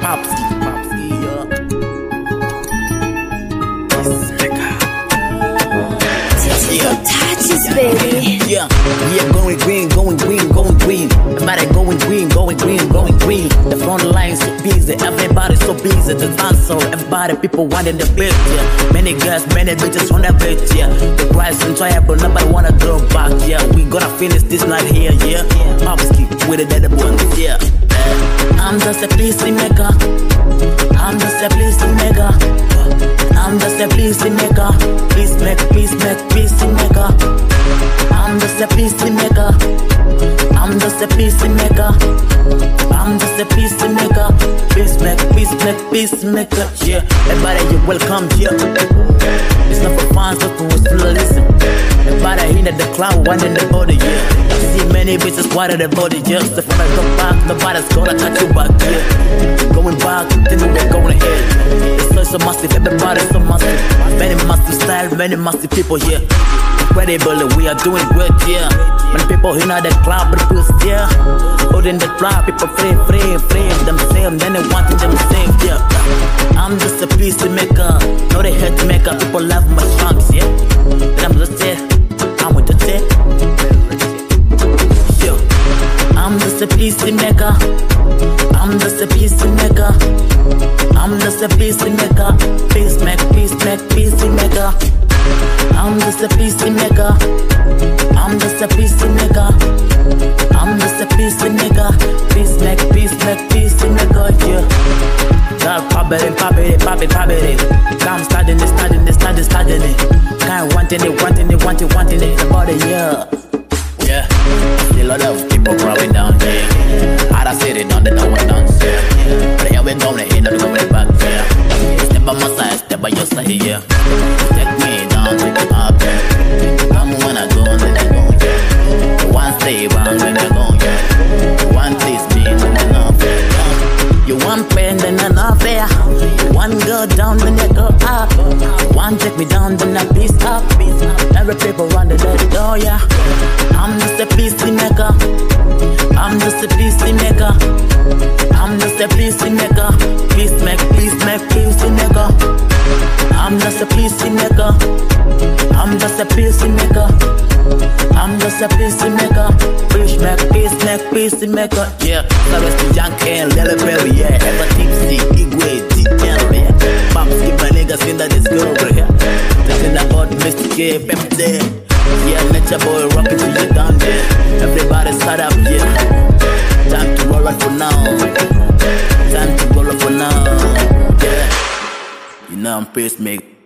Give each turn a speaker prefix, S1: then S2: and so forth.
S1: Popsky,
S2: Touches, baby.
S1: Yeah, going green. Everybody going green. The front line so busy, everybody so busy. The dancer, everybody, people wanting the beat. Yeah, many girls, many bitches on that beat. Yeah, the price enjoyable, nobody wanna draw back. Yeah, we gonna finish this night here. Yeah, Popsky with the dead ones. Yeah, I'm just a PC maker. I'm just a PC maker. I'm just a PC maker. Peace maker. I'm just a PC maker. I'm just a PC maker. I'm just a PC maker. Peace maker. Yeah, everybody you welcome here. It's not for fun, so to listen. Everybody in the cloud, one in the body. Yeah, you see many bitches quiet in the body. Just the front come back, nobody's gonna touch you back. Yeah, going back, then we're going ahead. It's so massive, everybody's so massive. Many massive style, many massive people here. Incredible, we are doing great, yeah. Many people in the club, but feels, yeah. Holding the club, people free themselves, then they wanting themselves, yeah. I'm just a piece maker, no they hate to make up. People love my songs, yeah. But I'm just there, I'm with the tech. Yeah. I'm just a piece maker. I'm just a piece maker. I'm just a piece maker. Peace maker. I'm just a piece maker. I'm just a piece maker. I'm just a piece maker. Peace maker, yeah. God, pop it. I'm starting it. Kind of wanting it about a year. Yeah, a lot of people crawling down here. How I said it, they don't want dance, yeah. But here we go, they ain't not going back, yeah. Step by my side, step by your side, yeah. Take me down, take me up, yeah. I'm wanna go, then I go, yeah. One stay round, then I go, yeah. One taste me, then I know, yeah. You want pain, then I know, yeah. One go down, then I go up. One take me down, then I peace up. Every people run the door, yeah. I'm just a PC maker. I'm just a PC maker. I'm just a PC maker. Peace maker. I'm just a PC maker. I'm just a PC maker. I'm just a PC maker. Peace maker. Yeah, so it's the young and little baby, yeah. Ever tipsy, Igwe, yeah. Popsky, my niggas in the disco over here. Talking about Mr. K, Pep there. Yeah, nature boy rockin' till you down there. Everybody start up, yeah. Time to roll up for now. Yeah. You know I'm pacemaker.